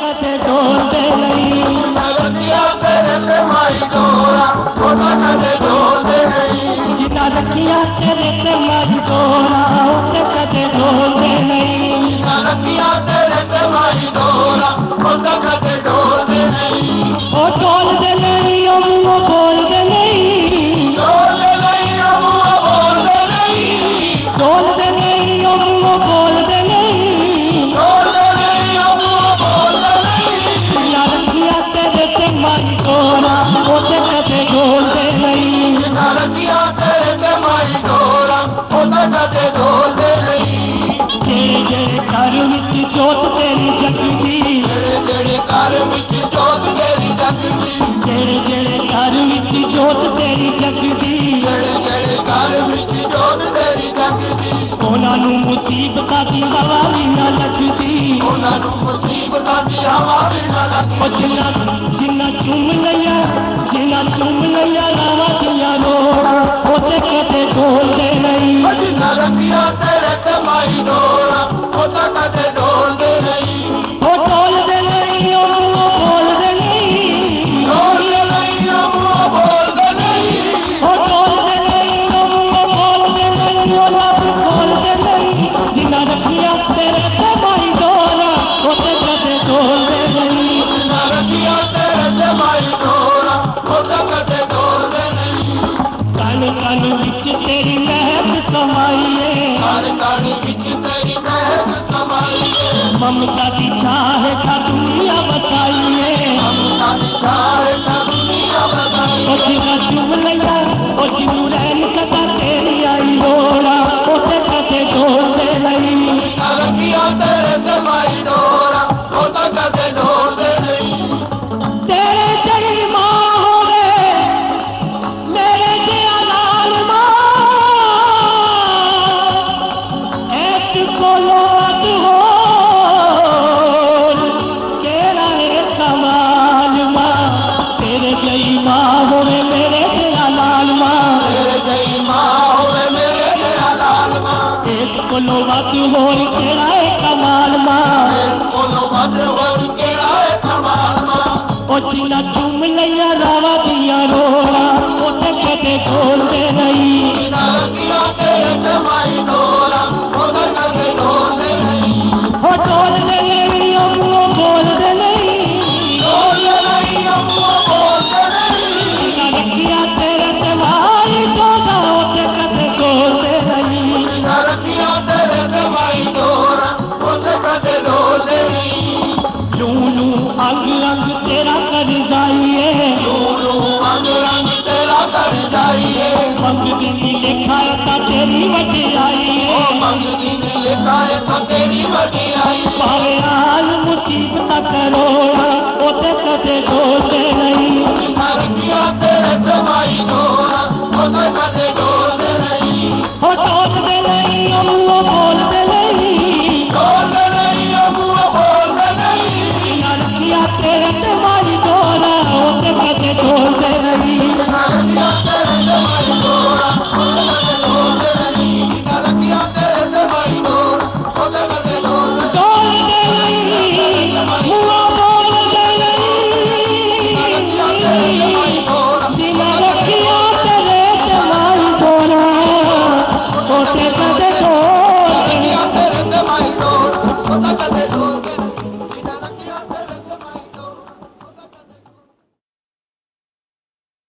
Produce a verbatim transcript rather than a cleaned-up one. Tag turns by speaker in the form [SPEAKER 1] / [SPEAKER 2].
[SPEAKER 1] कदे डोलदे नहीं
[SPEAKER 2] रखिया तेरे ते माई डोरा ओदा कदे डोलदे नहीं
[SPEAKER 1] जिन्ना रखिया तेरे ते माई डोरा ओते कदे डोलदे नहीं
[SPEAKER 2] रखिया तेरे ते माई डोरा ओदा कदे डोलदे नहीं
[SPEAKER 1] ओ डोलदे नहीं ओ मुंह बोलदे नहीं
[SPEAKER 2] डोलदे नहीं ओ मुंह बोलदे नहीं
[SPEAKER 1] डोलदे नहीं ओ मुंह बोलदे नहीं
[SPEAKER 2] डोलदे नहीं ओ मुंह बोलदे नहीं
[SPEAKER 1] जिन्ना रखिया तेरे ते माई डोरा ओते कदे डोलदे नहीं
[SPEAKER 2] रखिया तेरे ते माई डोरा ओदा कदे डोलदे नहीं
[SPEAKER 1] जेड़े जेड़े घर विच जोत तेरी जगदी
[SPEAKER 2] जेड़े जेड़े घर विच जोत तेरी जगदी
[SPEAKER 1] जेड़े जेड़े घर विच जोत तेरी जगदी
[SPEAKER 2] जेड़े जेड़े घर विच जोत तेरी जगदी
[SPEAKER 1] ਉਹਨਾਂ ਨੂੰ ਮੁਸੀਬਤਾਂ ਦੀ ਹਵਾ ਵੀ ਨਾ ਲੱਗਦੀ
[SPEAKER 2] ਉਹਨਾਂ ਨੂੰ ਮੁਸੀਬਤਾਂ ਦੀ ਹਵਾ ਵੀ ਨਾ
[SPEAKER 1] ਉਹ
[SPEAKER 2] ਲੱਗੀ
[SPEAKER 1] ਜਿੰਨਾ ਜਿੰਨਾ ਚੁੰਮ ਲਈਆਂ ਜਿੰਨਾ ਚੁੰਮ ਲਈਆਂ ਲਾਵਾਂ ਦੀਆਂ ਲੋੜਾਂ ਉਹਦੇ ਕਦੇ ਡੋਲਦੇ ਨਹੀਂ
[SPEAKER 2] ਜਿੰਨਾ ਰੰਗੀਆਂ ਤੇਰੇ ਤੇ ਮਾਈ ਡੋਰਾ ਉਹ ਤਾਂ ਕਦੇ ਡੋਲਦੇ ਨਹੀਂ
[SPEAKER 1] ਉਹ ਡੋਲਦੇ ਨਹੀਂ ਉਹ ਮੂੰਹ ਬੋਲਦੇ ਨਹੀਂ
[SPEAKER 2] ਡੋਲਦੇ ਨਹੀਂ ਉਹ ਮੂੰਹ ਬੋਲਦੇ ਨਹੀਂ
[SPEAKER 1] ਉਹ ਡੋਲਦੇ ਨਹੀਂ ਉਹ ਮੂੰਹ ਬੋਲਦੇ ਨਹੀਂ ਉਹ ਲੱਭ ਬੋਲਦੇ ਨਹੀਂ ਜਿੰਨਾ ਰੱਖਿਆ ਤੇਰੇ ਤੇ ਮਾਈ ਡੋਰਾ ਉਹਦੇ ਕਦੇ ਡੋਲਦੇ ਨਹੀਂ
[SPEAKER 2] ਜਿੰਨਾ ਰੰਗੀਆਂ ਤੇਰੇ ਤੇ ਮਾਈ ਡੋਰਾ ਉਹ ਤਾਂ ਕਦੇ ਡੋਲਦੇ ਨਹੀਂ
[SPEAKER 1] ਕਣ ਕਣ ਵਿੱਚ ਤੇਰੀ ਮਹਿਕ ਸਮਾਈ ਏ
[SPEAKER 2] ਹਰ ਕਣ ਵਿੱਚ ਤੇਰੀ ਮਹਿਕ ਸਮਾਈ ਏ
[SPEAKER 1] ਮਮਤਾ ਦੀ ਛਾਹ ਹੇਠਾਂ ਦੁਨੀਆ ਵਸਾਈ ਏ
[SPEAKER 2] ਮਮਤਾ ਦੀ ਛਾਂ ਹੇਠਾਂ ਦੁਨੀਆ ਵਸਾਈ
[SPEAKER 1] ਉਹ ਜਿੰਨਾ ਚੁੰਮ ਲਈਆਂ ਉਹ ਜਿਹਨੂੰ ਰਹਿਣ ਸਦਾ ਤੇਰੀ ਆਈ ਲੋੜਾ ਉਹਦੇ ਕਦੇ ਡੋਲਦੇ ਨਹੀਂ
[SPEAKER 2] ਰੰਗੀਆਂ ਤੇਰੇ ਤੇ ਮਾਈ ਡੋਰਾ ਉਹ ਤਾਂ ਕਦੇ ਡੋਲਦੇ ਨਹੀਂ
[SPEAKER 1] ਤੇਰੇ ਜਿਹੜੀ ਮਾਂ ਹੋਵੇ ਮੇਰੇ ਜਿਹਾ ਲਾਲ ਮਾਂ ਇੱਕ ਕੋਲੋਂ ਅੱਧ ਹੋਰ ਕਿਹੜਾ ਹੈ ਕਮਾਲ ਮਾਂ ਤੇਰੇ ਜਿਹੀ ਮਾਂ ਹੋਵੇ ਮੇਰੇ ਜਿਹਾ ਲਾਲ ਮਾਂ
[SPEAKER 2] ਤੇਰੇ ਜਈ ਮਾਂ ਹੋਵੇ ਮੇਰੇ ਜਿਹਾ ਲਾਲ ਮਾਂ
[SPEAKER 1] ਇੱਕ ਕੋਲੋਂ ਵੱਧ ਹੋਰ ਕਿਹੜਾ ਹੈ ਕਮਾਲ ਮਾਂ
[SPEAKER 2] ਇਸ ਕੋਲੋਂ ਵੱਧ ਹੋਰ ਕਿਹੜਾ ਹੈ ਕਮਾਲ ਮਾਂ
[SPEAKER 1] ਉਹ ਜਿੰਨਾ ਚੁੰਮ ਲਈਆਂ ਰਾਵਾਂ ਦੀਆਂ ਰੋੜਾਂ ਉਹਦੇ ਕਦੇ ਡੋਲਦੇ ਨਹੀਂ
[SPEAKER 2] ਨਾ ਰੰਗੀਆਂ ਤੇਰੇ ਤੇ ਮਾਈ ਡੋਰਾ ਉਹਦਾ ਕਦੇ ਡੋਲਦੇ ਨਹੀਂ
[SPEAKER 1] ਉਹ ਡੋਲਦੇ ਨਹੀਂ ਉਹ ਮੂੰਹ ਬੋਲਦੇ ਨਹੀਂ
[SPEAKER 2] ਡੋਲਦੇ ਨਹੀਂ ਉਹ ਮੂੰਹ ਬੋਲਦੇ ਨਹੀਂ
[SPEAKER 1] ਜਿੰਨਾ ਰੱਖਿਆ ਤੇਰੇ ਤੇ ਮਾਈ ਡੋਰਾ ਉਹਦੇ ਕਦੇ ਡੋਲਦੇ ਨਹੀਂ
[SPEAKER 2] ਨਾ ਰੰਗੀਆਂ ਤੇਰੇ ਤੇ ਮਾਈ ਡੋਰਾ ਉਹਦੇ ਕਦੇ ਡੋਲਦੇ ਨਹੀਂ
[SPEAKER 1] ਲੂ ਲੂ ਅੰਗ ਅੰਗ ਤੇਰਾ ਕਰ ਜਾਈਏ
[SPEAKER 2] ਨੂੰ ਨੂੰ ਅੰਗ ਰੰਗ ਤੇਰਾ ਕਰ ਜਾਈਏ
[SPEAKER 1] ਮੰਗਦੀ ਨੀ ਲਿਖਾ ਤਾਂ ਤੇਰੀ ਵਡਿਆਈ
[SPEAKER 2] ਉਹ
[SPEAKER 1] ਏ
[SPEAKER 2] ਮੰਗਦੀ ਨੀ ਲਿਖਾਏ ਤਾਂ ਤੇਰੀ ਵਡਿਆਈ
[SPEAKER 1] ਭਾਵੇਂ ਹਾਲ ਮੁਸੀਬਤਾਂ ਕਰੋੜਾ ਉਹਦੇ ਕਦੇ ਡੋਲ